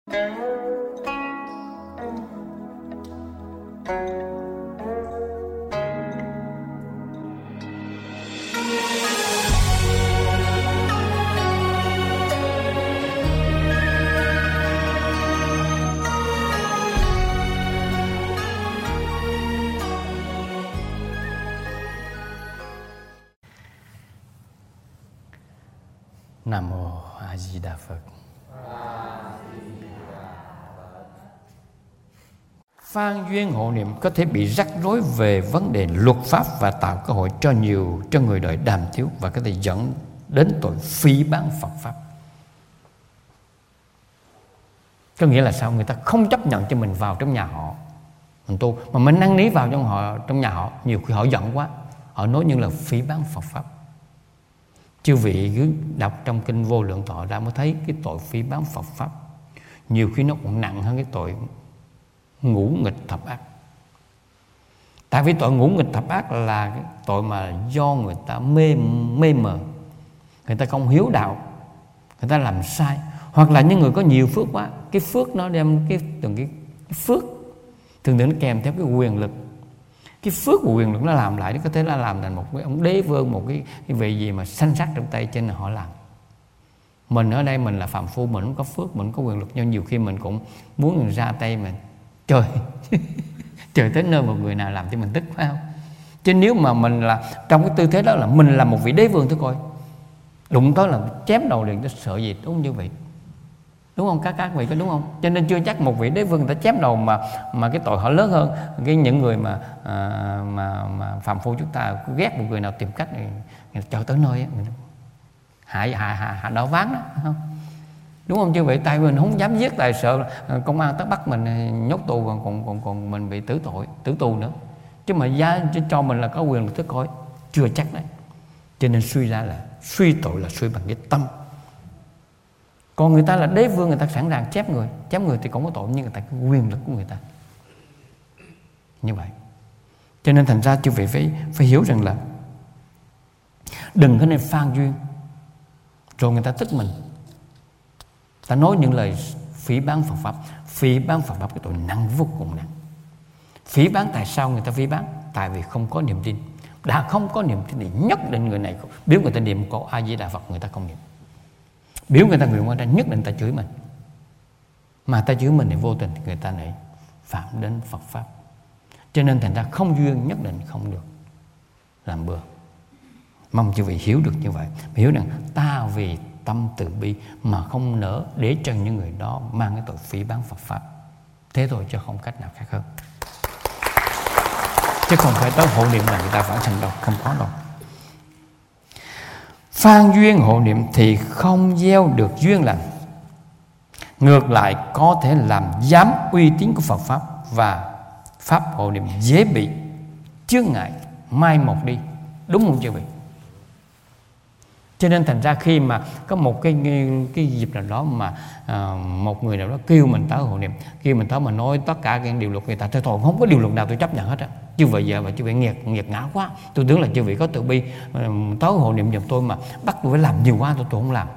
Nam Mô A Di Đà Phật. Phan duyên hộ niệm có thể bị rắc rối về vấn đề luật pháp và tạo cơ hội cho người đời đàm tiếu và có thể dẫn đến tội phỉ báng Phật pháp. Có nghĩa là sao? Người ta không chấp nhận cho mình vào trong nhà họ mình tu, mà mình năn nỉ vào trong nhà họ, nhiều khi họ giận quá, họ nói như là phỉ báng Phật pháp. Chư vị cứ đọc trong kinh Vô Lượng Thọ ra mới thấy cái tội phỉ báng Phật pháp nhiều khi nó còn nặng hơn cái tội ngũ nghịch thập ác. Tại vì tội ngũ nghịch thập ác là cái tội mà do người ta mê mờ, người ta không hiếu đạo, người ta làm sai, hoặc là những người có nhiều phước quá, cái phước nó đem cái phước thường nó kèm theo cái quyền lực. Cái phước của quyền lực nó làm lại, nó có thể là làm thành một cái ông đế vương, một cái vị gì mà sanh sắc trong tay, trên là họ làm. Mình ở đây mình là phàm phu, mình không có phước, mình không có quyền lực, nhưng nhiều khi mình cũng muốn ra tay mình trời trời tới nơi một người nào làm cho mình tức, phải không? Chứ nếu mà mình là trong cái tư thế đó là mình là một vị đế vương, tôi coi đụng tới là chém đầu liền, tôi sợ gì, đúng như vậy, đúng không? Các vị có đúng không? Cho nên chưa chắc một vị đế vương người ta chém đầu mà cái tội họ lớn hơn cái những người mà phàm phu. Chúng ta cứ ghét một người nào tìm cách người ta tới nơi hạ đạo ván đó, không? Đúng không chứ vậy? Tại mình không dám giết, tại sợ công an tới bắt mình nhốt tù, còn mình bị tử tù nữa. Chứ mà cho mình là có quyền lực tới coi, chưa chắc đấy. Cho nên suy ra là suy tội là suy bằng cái tâm. Còn người ta là đế vương, người ta sẵn sàng chém người thì cũng có tội, nhưng người ta có quyền lực của người ta như vậy. Cho nên thành ra chư vị phải hiểu rằng là đừng có nên phan duyên rồi người ta tức mình, ta nói những lời phỉ báng Phật pháp. Phỉ báng Phật pháp cái tội nặng, vô cùng nặng. Phỉ báng tại sao người ta phỉ báng? Tại vì không có niềm tin. Đã không có niềm tin thì nhất định người này biểu người ta niệm câu A Di Đà Phật, người ta không niệm. Biểu người ta nguyện qua ra, nhất định ta chửi mình. Mà ta chửi mình thì vô tình người ta lại phạm đến Phật pháp. Cho nên thành ra không duyên nhất định không được làm bừa. Mong chư vị hiểu được như vậy, hiểu rằng ta vì tâm từ bi mà không nỡ để cho những người đó mang cái tội phỉ báng Phật pháp. Thế thôi, chứ không cách nào khác hơn. Chứ không phải tới hộ niệm là người ta phải thành đâu, không có đâu. Phan duyên hộ niệm thì không gieo được duyên lành, ngược lại có thể làm giám uy tín của Phật pháp, và pháp hộ niệm dễ bị chướng ngại, mai một đi. Đúng không chư vị? Cho nên thành ra khi mà có một cái dịp nào đó mà một người nào đó kêu mình tới hộ niệm, kêu mình tới mà nói tất cả cái điều luật người ta, thôi không có điều luật nào tôi chấp nhận hết á. Chứ vậy giờ mà chư vị nghiệt ngã quá. Tôi tưởng là chư vị có từ bi, tới hộ niệm giùm tôi mà bắt tôi phải làm nhiều quá, tôi không làm.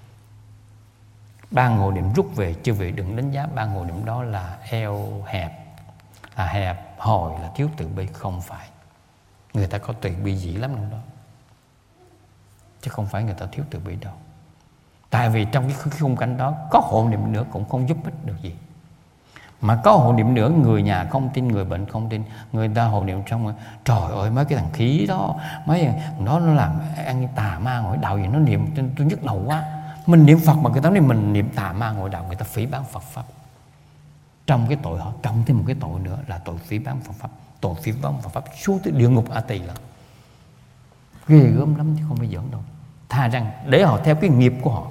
Ban hộ niệm rút về, chư vị đừng đánh giá ban hộ niệm đó là eo hẹp, là hẹp hòi, là thiếu từ bi. Không phải. Người ta có từ bi dữ lắm trong đó, chứ không phải người ta thiếu từ bi đâu. Tại vì trong cái khung cảnh đó có hộ niệm nữa cũng không giúp ích được gì. Mà có hộ niệm nữa, người nhà không tin, người bệnh không tin, người ta hộ niệm xong rồi trời ơi mấy cái thằng khí đó, mấy nó làm ăn tà ma ngoại đạo gì, nó niệm tôi nhức đầu quá. Mình niệm Phật mà người ta nói mình niệm tà ma ngoại đạo, người ta phỉ báng Phật pháp. Trong cái tội họ cộng thêm một cái tội nữa là tội phỉ báng Phật pháp. Tội phỉ báng Phật pháp xuống tới địa ngục A Tỳ là ghê gớm lắm, chứ không phải giỡn đâu. Thà rằng để họ theo cái nghiệp của họ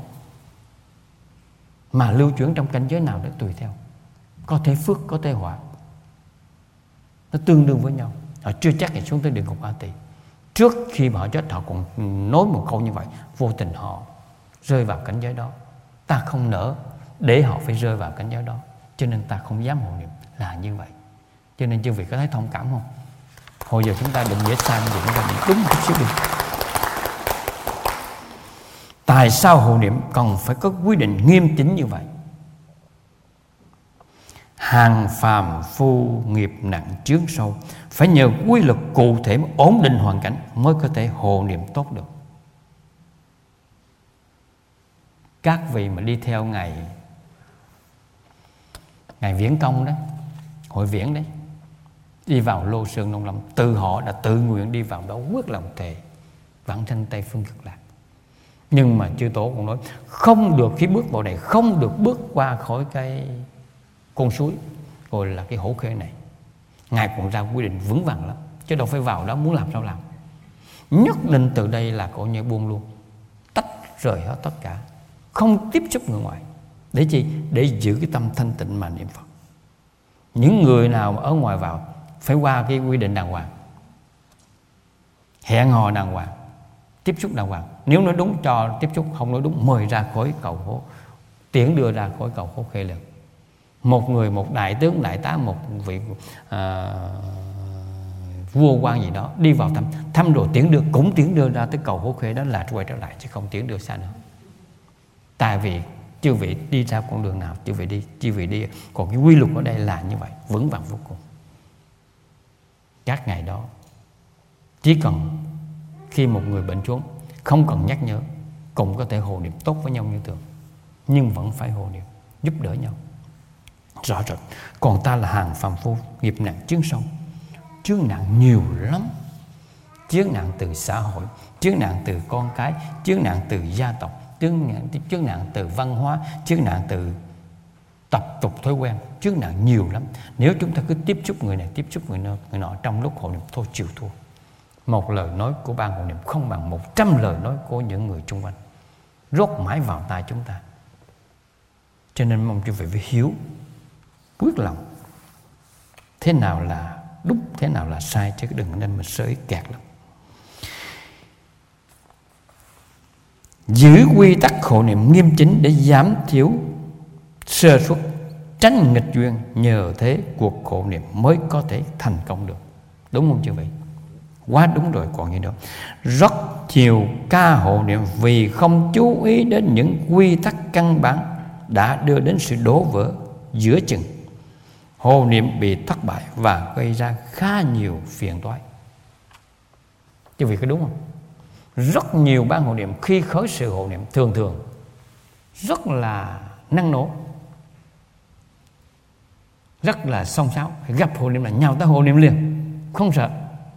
mà lưu chuyển trong cảnh giới nào để tùy theo, có thể phước có thể họa, nó tương đương với nhau. Họ chưa chắc thì xuống tới địa ngục A Tỳ. Trước khi mà họ chết họ còn nói một câu như vậy, vô tình họ rơi vào cảnh giới đó. Ta không nỡ để họ phải rơi vào cảnh giới đó, cho nên ta không dám hộ niệm là như vậy. Cho nên chư vị có thấy thông cảm không? Hồi giờ chúng ta đừng dễ sai, mà chúng ta định đúng một chút xíu đi. Tại sao hộ niệm còn phải có quy định nghiêm chỉnh như vậy? Hàng phàm phu nghiệp nặng chướng sâu. Phải nhờ quy luật cụ thể ổn định hoàn cảnh mới có thể hộ niệm tốt được. Các vị mà đi theo Ngài Viễn Công đó, Hội Viễn đấy, đi vào Lô Sơn Nông Lâm, từ họ đã tự nguyện đi vào đó quyết lòng thề vãng sanh Tây Phương Cực Lạc. Nhưng mà chư Tổ cũng nói không được, khi bước vào đây không được bước qua khỏi cái con suối gọi là cái Hổ Khê này. Ngài cũng ra quy định vững vàng lắm, chứ đâu phải vào đó muốn làm sao làm. Nhất định từ đây là coi như buông luôn, tách rời hết tất cả, không tiếp xúc người ngoài. Để chi? Để giữ cái tâm thanh tịnh mà niệm Phật. Những người nào mà ở ngoài vào phải qua cái quy định đàng hoàng, hẹn hò đàng hoàng, tiếp xúc đàng hoàng. Nếu nói đúng cho tiếp xúc, không nói đúng mời ra khỏi cầu Hổ, tiễn đưa ra khỏi cầu Hổ Khê liền. Một người, một đại tướng, đại tá, một vị vua quan gì đó đi vào thăm rồi tiễn đưa, cũng tiễn đưa ra tới cầu Hổ Khê, đó là quay trở lại, chứ không tiễn đưa xa nữa. Tại vì chư vị đi ra con đường nào chư vị đi, còn cái quy luật ở đây là như vậy, vững vàng vô cùng. Các ngày đó chỉ cần khi một người bệnh xuống, không cần nhắc nhở, cũng có thể hộ niệm tốt với nhau như thường, nhưng vẫn phải hộ niệm giúp đỡ nhau. Rõ rệt. Còn ta là hàng phàm phu, nghiệp nặng chướng sâu. Chướng nặng nhiều lắm. Chướng nặng từ xã hội, chướng nặng từ con cái, chướng nặng từ gia tộc, chướng nặng từ văn hóa, chướng nặng từ tập tục thói quen. Chướng nặng nhiều lắm. Nếu chúng ta cứ tiếp xúc người này, tiếp xúc người nọ trong lúc hộ niệm, thôi chịu thua. Một lời nói của ban hộ niệm không bằng 100 lời nói của những người xung quanh, rót mãi vào tai chúng ta. Cho nên mong quý vị phải hiểu, quyết lòng thế nào là đúng, thế nào là sai, chứ đừng nên mà sới kẹt lắm. Giữ quy tắc hộ niệm nghiêm chính để giảm thiểu sơ suất, tránh nghịch duyên. Nhờ thế cuộc hộ niệm mới có thể thành công được. Đúng không chư vị? Quá đúng rồi còn gì nữa. Rất nhiều ca hộ niệm vì không chú ý đến những quy tắc căn bản đã đưa đến sự đổ vỡ giữa chừng. Hộ niệm bị thất bại và gây ra khá nhiều phiền toái. Chứ vì có đúng không? Rất nhiều ban hộ niệm khi khởi sự hộ niệm thường rất là năng nổ, rất là xông xáo, gặp hộ niệm là nhào tới hộ niệm liền, không sợ.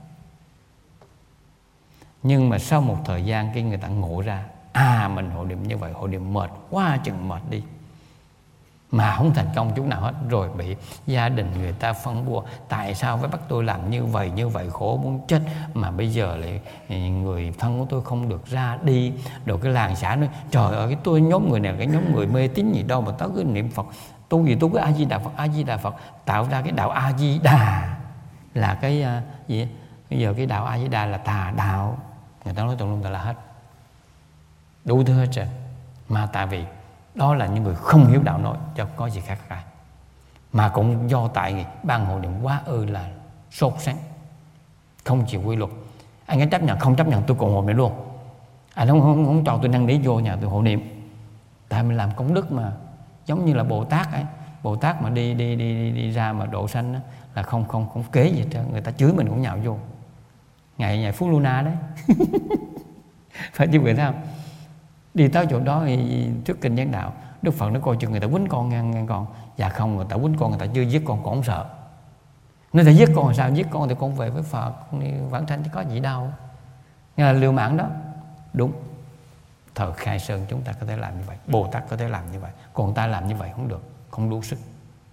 Nhưng mà sau một thời gian cái người ta ngộ ra, mình hộ niệm như vậy, hộ niệm mệt quá chừng mệt đi, mà không thành công chút nào hết. Rồi bị gia đình người ta phân bua, tại sao phải bắt tôi làm như vậy khổ muốn chết, mà bây giờ lại người thân của tôi không được ra đi. Rồi cái làng xã nói trời ơi, cái tôi nhóm người này, cái nhóm người mê tín gì đâu mà tao cứ niệm Phật, tu gì tu cứ A Di Đà Phật, A Di Đà Phật, tạo ra cái đạo A Di Đà là cái gì? Bây giờ cái đạo A Di Đà là tà đạo, người ta nói tùm lum tà la hết, đủ thứ hết trơn. Mà tại vì đó là những người không hiểu đạo nói, cho có gì khác cả. Mà cũng do tại ban hộ niệm quá là sốt sắng, không chịu quy luật. Anh ấy chấp nhận, không chấp nhận tôi còn hộ niệm luôn. Anh không cho tôi năn nỉ vô nhà tôi hộ niệm. Tại mình làm công đức mà, giống như là Bồ Tát ấy. Bồ Tát mà đi ra mà độ sanh á, là không kế gì hết trơn. Người ta chửi mình cũng nhào vô. Ngày Phú Luna đấy. Phải chứ vậy không? Đi tới chỗ đó thì trước kinh giảng đạo, Đức Phật nó coi chừng người ta quýnh con nghe con. Dạ không, người ta quýnh con, người ta chưa giết con không sợ. Nếu ta giết con là sao? Giết con thì con về với Phật, con đi vãng sanh chứ có gì đâu. Nghe là liều mạng đó. Đúng. Thời Khai Sơn chúng ta có thể làm như vậy, Bồ Tát có thể làm như vậy. Còn ta làm như vậy không được, không đủ sức.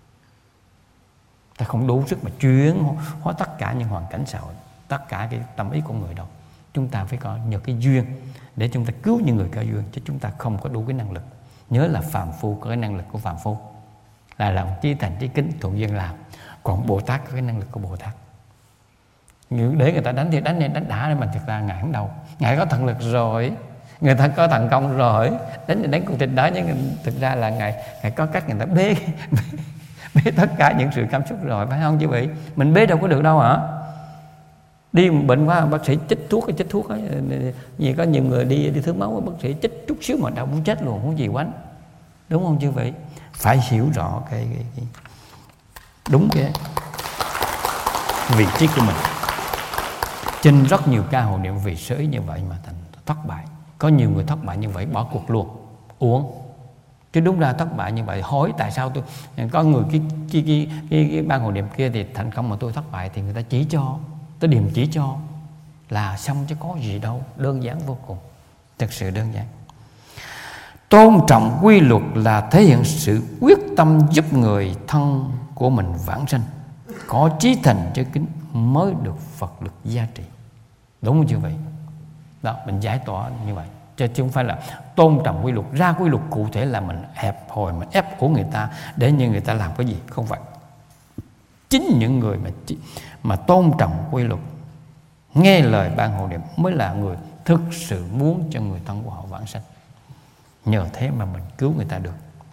Ta không đủ sức mà chuyển hóa tất cả những hoàn cảnh xã hội, tất cả cái tâm ý của người đâu. Chúng ta phải có nhờ cái duyên để chúng ta cứu những người có duyên, chứ chúng ta không có đủ cái năng lực. Nhớ là phàm phu có cái năng lực của phàm phu, là lòng chí thành chí kính thuận duyên làm. Còn Bồ Tát có cái năng lực của Bồ Tát. Để người ta đánh thì đánh đã, mà thực ra Ngài không đâu. Ngài có thần lực rồi, người ta có thần công rồi, đánh cuộc tình đó. Nhưng thực ra là Ngài có cách người ta bế tất cả những sự cảm xúc rồi, phải không chứ vị? Mình bế đâu có được đâu hả? Đi bệnh quá bác sĩ chích thuốc ấy. Vì có nhiều người đi thiếu máu, bác sĩ chích chút xíu mà đau muốn chết luôn, không gì quánh. Đúng không chứ vậy? Phải hiểu rõ đúng cái vị trí của mình. Trên rất nhiều ca hộ niệm vì sở ý như vậy mà thành thất bại. Có nhiều người thất bại như vậy bỏ cuộc luôn, uổng. Chứ đúng ra thất bại như vậy, hỏi tại sao tôi có người cái ban hộ niệm kia thì thành công mà tôi thất bại, thì người ta chỉ cho, tới điểm chỉ cho là xong chứ có gì đâu, đơn giản vô cùng, thật sự đơn giản. Tôn trọng quy luật là thể hiện sự quyết tâm giúp người thân của mình vãng sanh. Có chí thành chớ kính mới được Phật lực gia trị. Đúng không như vậy? Đó, mình giải tỏa như vậy. Chứ không phải là tôn trọng quy luật, ra quy luật cụ thể là mình hẹp hòi, mình ép của người ta để như người ta làm cái gì. Không phải. Chính những người mà tôn trọng quy luật, nghe lời ban hộ niệm mới là người thực sự muốn cho người thân của họ vãng sanh. Nhờ thế mà mình cứu người ta được.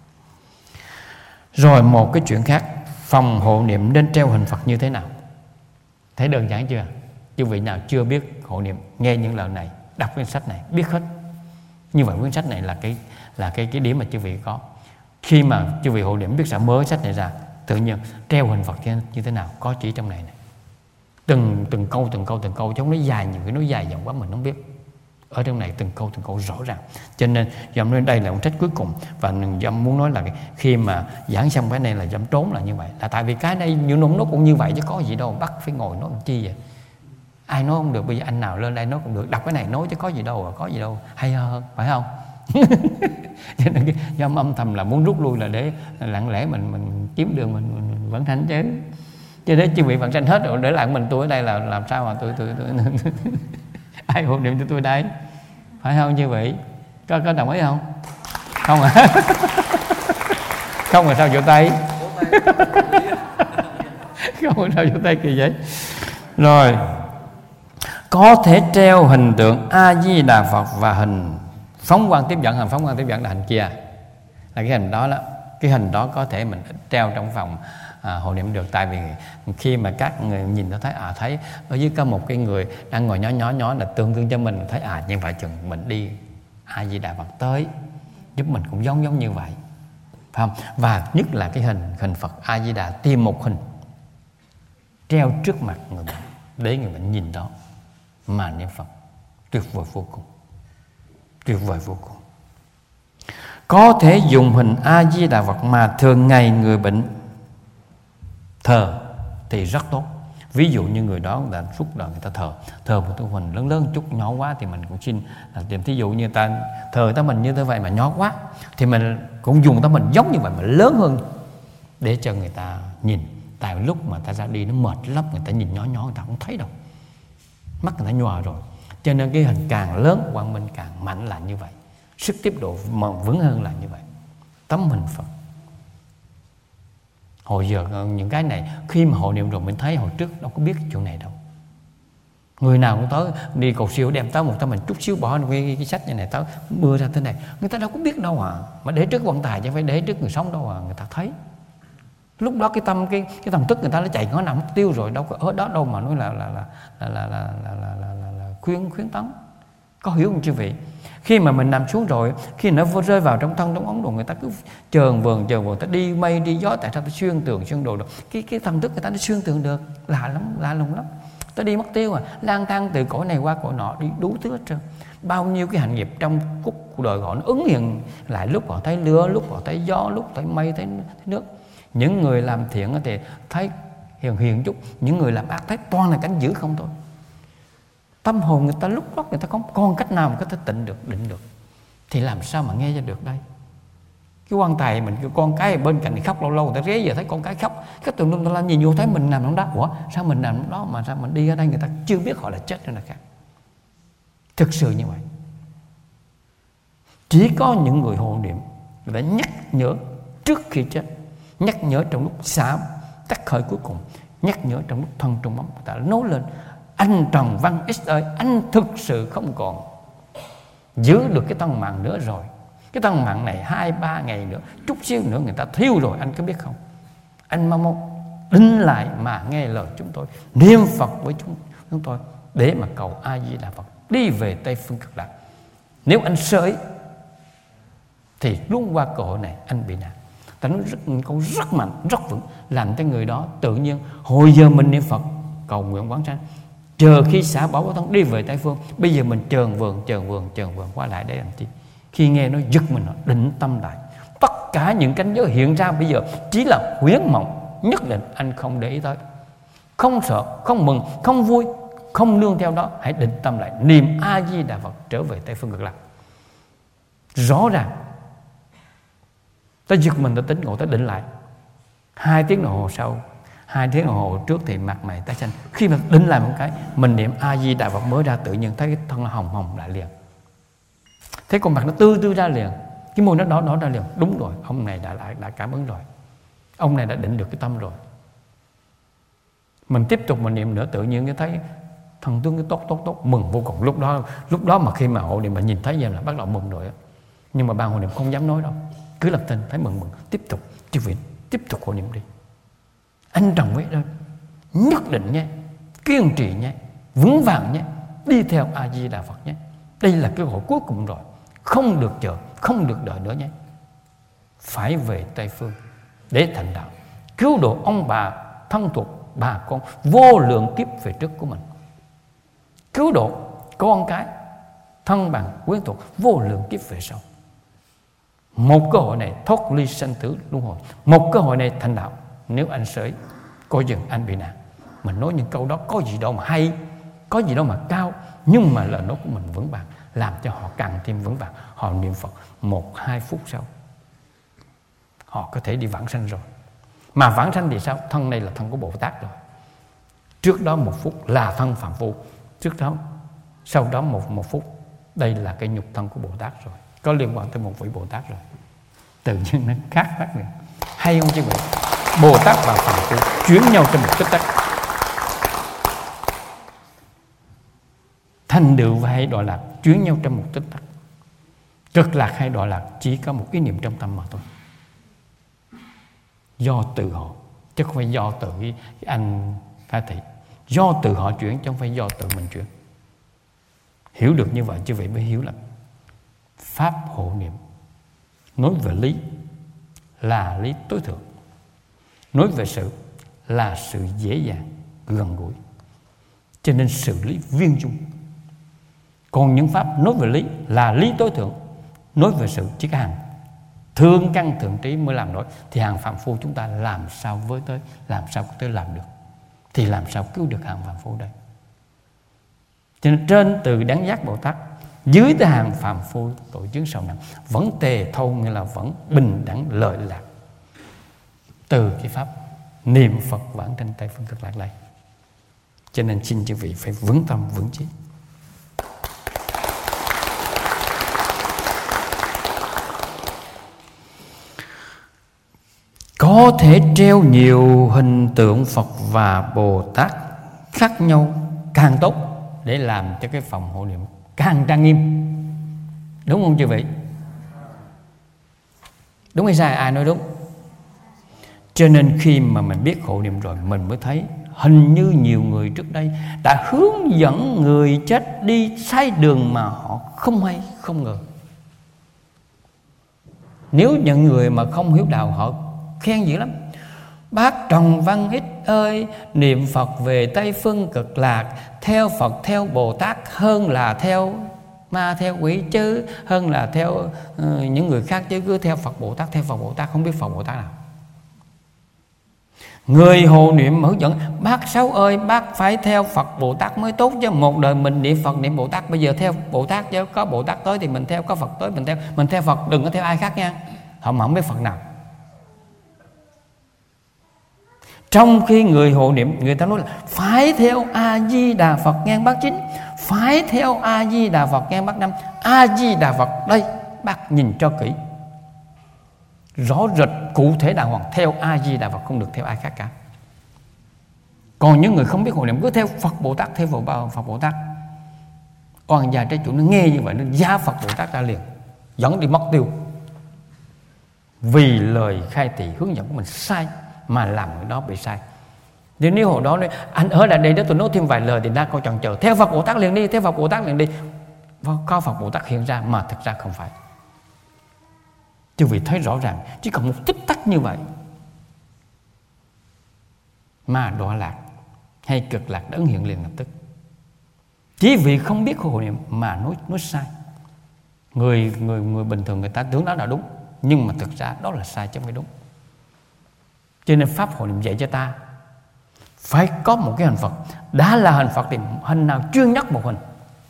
Rồi một cái chuyện khác, phòng hộ niệm nên treo hình Phật như thế nào? Thấy đơn giản chưa? Chứ vị nào chưa biết hộ niệm, nghe những lời này, đọc quyển sách này, biết hết. Như vậy quyển sách này là cái điểm mà chư vị có. Khi mà chư vị hộ niệm biết sẽ mới sách này ra, tự nhiên treo hình Phật như thế nào có chỉ trong này này. Từng câu giống nó dài, nhiều cái nó dài dòng quá mình không biết. Ở trong này từng câu rõ ràng. Cho nên dòng lên đây là một sách cuối cùng. Và dòng muốn nói là khi mà giảng xong cái này là dòng trốn là như vậy. Là tại vì cái này như nó cũng như vậy chứ có gì đâu bắt phải ngồi nói làm chi vậy. Ai nói không được, bây giờ anh nào lên đây nói cũng được, đọc cái này nói chứ có gì đâu, hay hơn, phải không? Cho nên cái dòng âm thầm là muốn rút lui là để lặng lẽ mình kiếm đường mình vẫn thành chứ. Chứ để chư vị vẫn sanh hết rồi để lại mình tôi ở đây là làm sao mà tôi ai hộ niệm cho tôi đây, phải không chư vị? Có đồng ý không? Không à? Không là sao vỗ tay? Không là sao vỗ tay kỳ vậy? Rồi, có thể treo hình tượng A Di Đà Phật và hình phóng quang tiếp dẫn. Hình phóng quang tiếp dẫn là hình kia, là cái hình đó. Cái hình đó có thể mình treo trong phòng hộ niệm được. Tại vì khi mà các người nhìn nó thấy ở dưới có một cái người đang ngồi nhỏ là tương đương cho mình, thấy như vậy chừng mình đi A Di Đà Phật tới giúp mình cũng giống như vậy, phải không? Và nhất là cái hình Phật A Di Đà, tìm một hình treo trước mặt người bệnh để người bệnh nhìn đó mà niệm Phật, tuyệt vời vô cùng. Có thể dùng hình A Di Đà Phật mà thường ngày người bệnh thờ thì rất tốt. Ví dụ như người đó là suốt đời người ta thờ một cái hình lớn chút, nhỏ quá thì mình cũng xin tìm. Thí dụ như ta thờ ta mình như thế vậy mà nhỏ quá thì mình cũng dùng ta mình giống như vậy mà lớn hơn để cho người ta nhìn. Tại lúc mà ta ra đi nó mệt lắm, người ta nhìn nhỏ người ta không thấy đâu, mắt người ta nhòa rồi. Cho nên cái hình càng lớn, quang minh càng mạnh là như vậy, sức tiếp độ mà vững hơn là như vậy. Tấm hình Phật. Hồi giờ những cái này khi mà hộ niệm rồi mình thấy, hồi trước đâu có biết chuyện này đâu. Người nào cũng tới đi cầu siêu đem tới một tấm mình chút xíu bỏ cái sách như này tới mưa ra thế này, người ta đâu có biết đâu mà để trước quan tài chứ phải để trước người sống đâu người ta thấy. Lúc đó cái tâm thức người ta nó chạy ngõ nào mất tiêu rồi, đâu có ở đó đâu mà nói là khuyến tấn. Có hiểu không chư vị? Khi mà mình nằm xuống rồi, khi nó vô rơi vào trong thân trong ống đồ, người ta cứ chờn vờn ta đi mây đi gió, tại sao ta xuyên tường đồ được cái tâm thức người ta nó xuyên tường được, lạ lùng lắm. Ta đi mất tiêu lang thang từ cõi này qua cõi nọ, đi đủ thứ hết trơn. Bao nhiêu cái hành nghiệp trong cuộc đời họ nó ứng hiện lại, lúc họ thấy lửa, lúc họ thấy gió, lúc thấy mây, thấy nước. Những người làm thiện thì thấy hiền chút, những người làm ác thấy toàn là cảnh dữ không thôi. Tâm hồn người ta lúc đó người ta không còn cách nào mà có thể định được thì làm sao mà nghe ra được đây? Cái quan tài mình, cái con cái bên cạnh khóc, lâu người ta ré giờ thấy con cái khóc, cái tụi nó la nhìn vô thấy mình nằm trong đó. Ủa sao mình nằm trong đó mà sao mình đi ở đây, người ta chưa biết họ là chết nên là khác. Thực sự như vậy. Chỉ có những người hộ niệm người ta nhắc nhở trước khi chết, nhắc nhở trong lúc xả tắt hơi cuối cùng, nhắc nhở trong lúc thân trong bóng, người ta nói lên: anh Trần Văn X ơi, anh thực sự không còn giữ được cái thân mạng nữa rồi. Cái thân mạng này 2-3 ngày nữa, chút xíu nữa người ta thiêu rồi, anh có biết không? Anh mau đinh lại mà nghe lời chúng tôi, niệm Phật với chúng tôi để mà cầu A Di Đà Phật đi về Tây Phương Cực Lạc. Nếu anh sới thì luôn qua cơ hội này anh bị nạn. Ta nói câu rất mạnh, rất vững, làm cho người đó tự nhiên hồi giờ mình niệm Phật cầu nguyện quán sanh, chờ khi xả bỏ báo thân đi về Tây Phương. Bây giờ mình chờn vườn qua lại để làm chi? Khi nghe nó giật mình, định tâm lại. Tất cả những cảnh giới hiện ra bây giờ chỉ là huyễn mộng, nhất định anh không để ý tới, không sợ, không mừng, không vui, không nương theo đó. Hãy định tâm lại, niệm A Di Đà Phật, trở về Tây Phương Cực Lạc. Rõ ràng ta giật mình, ta tỉnh ngộ, ta định lại. 2 tiếng đồng hồ sau, 2 tiếng đồng hồ trước thì mặt mày tái xanh. Khi mà định lại một cái, mình niệm A Di Đà Phật mới ra, tự nhiên thấy cái thân nó hồng hồng lại liền, thấy con mặt nó tươi ra liền, cái môi nó đỏ ra liền. Đúng rồi, ông này đã cảm ứng rồi, ông này đã định được cái tâm rồi. Mình tiếp tục mình niệm nữa, tự nhiên cái thấy thần tướng cái tốt mừng vô cùng. Lúc đó mà khi mà hộ niệm mình nhìn thấy vậy là bắt đầu mừng rồi á. Nhưng mà ban hộ niệm không dám nói đâu, cứ lập tin thấy mừng, tiếp tục chư vị tiếp tục hộ niệm đi, anh trọng với đó, nhất định nhé, kiên trì nhé, vững vàng nhé, đi theo A Di Đà Phật nhé. Đây là cơ hội cuối cùng rồi, không được chờ, không được đợi nữa nhé. Phải về Tây Phương để thành đạo, cứu độ ông bà thân thuộc, bà con vô lượng kiếp về trước của mình, cứu độ con cái thân bằng quyến thuộc vô lượng kiếp về sau. Một cơ hội này thoát ly sanh tử luân hồi, một cơ hội này thành đạo. Nếu anh sởi coi chừng anh bị nạn. Mình nói những câu đó có gì đâu mà hay, có gì đâu mà cao, nhưng mà lời nói của mình vững vàng, làm cho họ càng thêm vững vàng. Họ niệm Phật 1-2 phút sau, họ có thể đi vãng sanh rồi. Mà vãng sanh thì sao? Thân này là thân của Bồ Tát rồi. Trước đó 1 phút là thân phàm phu, trước đó sau đó một phút, đây là cái nhục thân của Bồ Tát rồi, có liên quan tới một vị Bồ Tát rồi. Tự nhiên nó khác phát liền. Hay không chứ vậy? Bồ Tát và phàm phu chuyển nhau trong một tích tắc. Thành tựu và hay đọa lạc chuyển nhau trong một tích tắc. Cực lạc hay đọa lạc chỉ có một ý niệm trong tâm mà thôi. Do từ họ, chứ không phải do từ cái anh Khả Thị. Do từ họ chuyển chứ không phải do tự mình chuyển. Hiểu được như vậy chứ vậy mới hiểu là pháp hộ niệm nói về lý là lý tối thượng, nói về sự là sự dễ dàng gần gũi, cho nên xử lý viên dung. Còn những pháp nói về lý là lý tối thượng, nói về sự chỉ có hàng thương căn thượng trí mới làm nổi. Thì hàng phàm phu chúng ta làm sao với tới, làm sao có tới làm được, thì làm sao cứu được hàng phàm phu đây. Cho nên trên từ Đẳng Giác Bồ Tát, dưới tới hàng phàm phu tội chướng sầu nặng, vẫn tề thâu, nghĩa là vẫn bình đẳng lợi lạc, từ cái pháp niệm Phật vãng sanh Tây Phương Cực Lạc này. Cho nên xin chư vị phải vững tâm vững chí. Có thể treo nhiều hình tượng Phật và Bồ Tát khác nhau càng tốt, để làm cho cái phòng hộ niệm càng trang nghiêm. Đúng không chư vị? Đúng hay sai? Ai nói đúng? Cho nên khi mà mình biết hộ niệm rồi, mình mới thấy hình như nhiều người trước đây đã hướng dẫn người chết đi sai đường mà họ không hay, không ngờ. Nếu những người mà không hiểu đạo, họ khen dữ lắm. Bác Trần Văn Ích ơi, niệm Phật về Tây Phương Cực Lạc, theo Phật theo Bồ Tát hơn là theo ma theo quỷ, chứ hơn là theo những người khác, chứ cứ theo Phật Bồ Tát, theo Phật Bồ Tát, không biết Phật Bồ Tát nào. Người hộ niệm hướng dẫn: bác Sáu ơi, bác phải theo Phật Bồ Tát mới tốt chứ. Một đời mình niệm Phật niệm Bồ Tát, bây giờ theo Bồ Tát chứ, có Bồ Tát tới thì mình theo, có Phật tới mình theo Phật, đừng có theo ai khác nha. Họ không biết Phật nào. Trong khi người hộ niệm, người ta nói là phải theo A Di Đà Phật ngang bát 9, phải theo A Di Đà Phật ngang bát 5. A Di Đà Phật đây, bác nhìn cho kỹ, rõ rệt cụ thể đàng hoàng, theo A Di Đà Phật, không được theo ai khác cả. Còn những người không biết hộ niệm cứ theo Phật Bồ Tát, theo Phật Bồ Tát, oan gia trái chủ nó nghe như vậy, nó giá Phật Bồ Tát ra liền, dẫn đi mất tiêu. Vì lời khai thị hướng dẫn của mình sai mà làm người đó bị sai. Nếu hồi đó nói anh ở lại đây để tôi nói thêm vài lời, thì đã coi chần chờ theo Phật Bồ Tát liền đi, theo Phật Bồ Tát liền đi. Có Phật Bồ Tát hiện ra mà thực ra không phải. Chư vị thấy rõ ràng chỉ còn một tích tắc như vậy mà đọa lạc hay cực lạc đã ứng hiện liền lập tức. Chỉ vì không biết hộ niệm mà nói sai. Người bình thường người ta tưởng đó là đúng, nhưng mà thực ra đó là sai chứ không phải đúng. Cho nên pháp hộ niệm dạy cho ta phải có một cái hình Phật. Đã là hình Phật thì hình nào chuyên nhất một hình.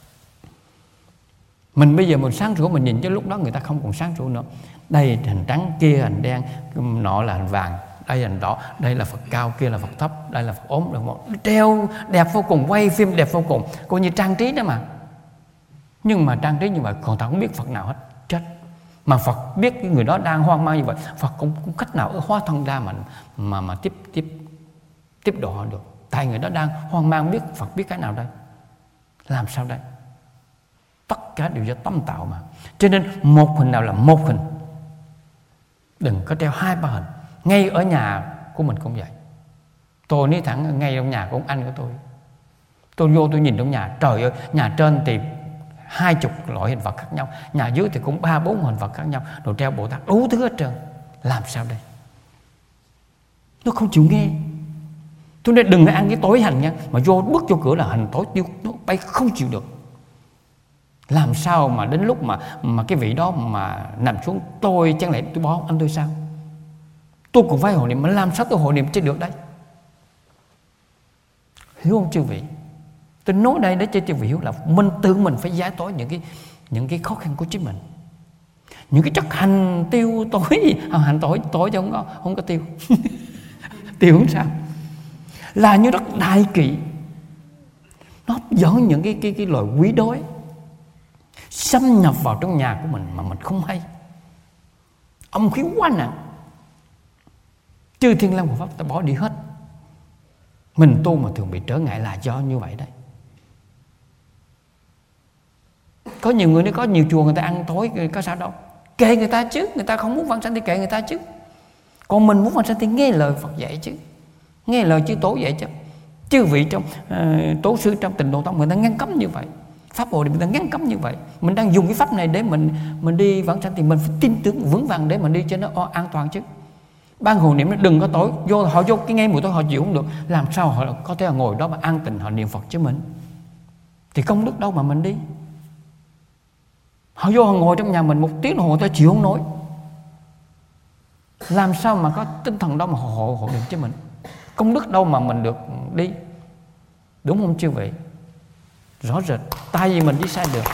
Mình bây giờ mình sáng sủa, mình nhìn cho lúc đó người ta không còn sáng sủa nữa. Đây hình trắng, kia hình đen, nọ là hình vàng, đây hình đỏ, đây là Phật cao, kia là Phật thấp, đây là Phật ốm, đây là Phật treo đẹp vô cùng, quay phim đẹp vô cùng, coi như trang trí đó mà. Nhưng mà trang trí như vậy còn ta không biết Phật nào hết, chết. Mà Phật biết cái người đó đang hoang mang như vậy, Phật cũng cách nào hóa thân ra mà tiếp độ họ được. Tại người đó đang hoang mang, biết Phật biết cái nào đây, làm sao đây? Tất cả đều do tâm tạo mà. Cho nên một hình nào là một hình, đừng có treo 2-3 hình. Ngay ở nhà của mình cũng vậy. Tôi nói thẳng, ngay trong nhà của ông anh của tôi vô tôi nhìn trong nhà, trời ơi, nhà trên thì 20 loại hình Phật khác nhau, nhà dưới thì cũng 3-4 hình Phật khác nhau, rồi treo Bồ Tát đủ thứ hết trơn. Làm sao đây? Nó không chịu nghe. Tôi nói đừng ăn cái tối hành nha, mà bước vô cửa là hành tối tiêu, nó bay không chịu được. Làm sao mà đến lúc mà cái vị đó mà nằm xuống, tôi chẳng lẽ tôi bỏ anh tôi sao? Tôi cũng phải hộ niệm, mà làm sao tôi hộ niệm chứ được đấy? Hiểu không chư vị? Tôi nói đây để cho chư vị hiểu là mình tự mình phải giải tỏa những cái khó khăn của chính mình. Những cái chất hành tiêu tối gì, hành tối chứ không có tiêu. Tiêu không sao? Là như đất đại kỵ, nó hấp dẫn những cái loài quý đói xâm nhập vào trong nhà của mình mà mình không hay. Âm khí quá nặng, chư thiên long Phật Pháp ta bỏ đi hết. Mình tu mà thường bị trở ngại là do như vậy đấy. Có nhiều người nói có nhiều chùa người ta ăn tối có sao đâu, kệ người ta chứ, người ta không muốn vãng sanh thì kệ người ta chứ. Còn mình muốn vãng sanh thì nghe lời Phật dạy chứ, nghe lời chư tổ dạy chứ. Chư vị trong tổ sư trong Tịnh Độ Tông người ta ngăn cấm như vậy, pháp Bồ Đề người ta ngăn cấm như vậy. Mình đang dùng cái pháp này để mình đi vãng sanh thì mình phải tin tưởng vững vàng để mình đi cho nó an toàn chứ. Ban hộ niệm nó đừng có tối, họ vô cái ngay mùi tối họ chịu không được, làm sao họ có thể ngồi đó mà an tịnh họ niệm Phật chứ mình? Thì công đức đâu mà mình đi. Họ vô họ ngồi trong nhà mình 1 tiếng đồng hồ ta chịu không nổi, làm sao mà có tinh thần đâu mà hộ niệm chứ mình? Công đức đâu mà mình được đi, đúng không chư vị? Rõ rệt. Tại vì mình đi sai đường,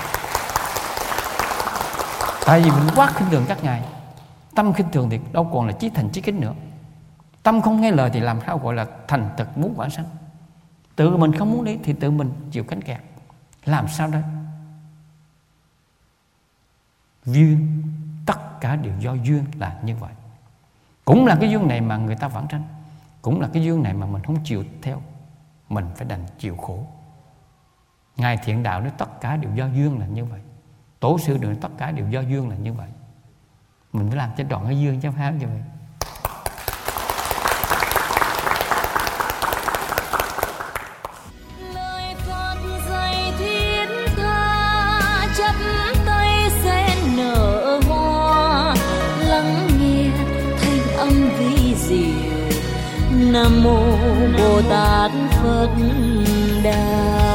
tại vì mình quá khinh thường các ngài. Tâm khinh thường thì đâu còn là chí thành chí kính nữa. Tâm không nghe lời thì làm sao gọi là thành thực muốn vãng sanh? Tự mình không muốn đi thì tự mình chịu cánh kẹt, làm sao đây? Duyên, tất cả đều do duyên là như vậy. Cũng là cái duyên này mà người ta vãng sanh, cũng là cái duyên này mà mình không chịu theo, mình phải đành chịu khổ. Ngài Thiện Đạo nói tất cả đều do duyên là như vậy. Tổ sư nói tất cả đều do duyên là như vậy. Mình phải làm cho trọn cái duyên chứ không phải như vậy. Lời Phật dạy thiết tha, chắp tay sen nở hoa, lắng nghe thanh âm vi diệu. Nam mô Bồ Tát Phật Đà.